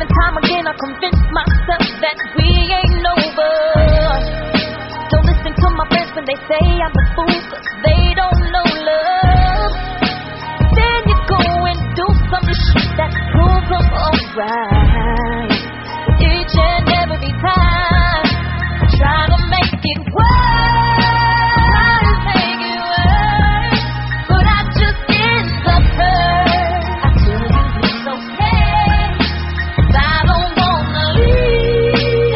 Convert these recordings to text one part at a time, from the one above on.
and time again I convince myself that we ain't over. Don't listen to my friends when they say I'm a fool, 'cause they don't know love. Then you go and do some shit that proves I'm alright. Each and every time I try to make it work, but I just end up hurt. I tell you it's okay, 'cause I don't wanna leave,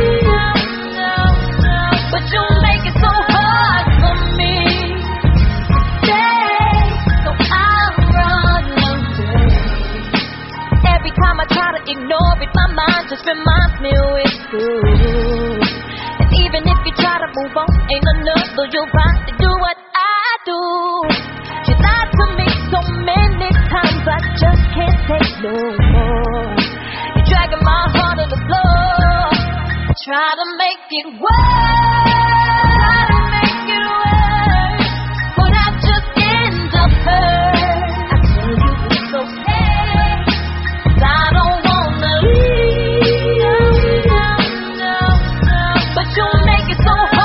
but you make it so hard for me to stay, so I'll run away. Every time I try to ignore it, my mind just reminds me it's true. And even if you try to move on, ain't another you'll find to do what I do. You lied to me so many times, I just can't take no more. You're dragging my heart to the floor. I try to make it work, but I just end up hurt. I tell you it's okay, 'cause I don't wanna leave, but you make it so hard.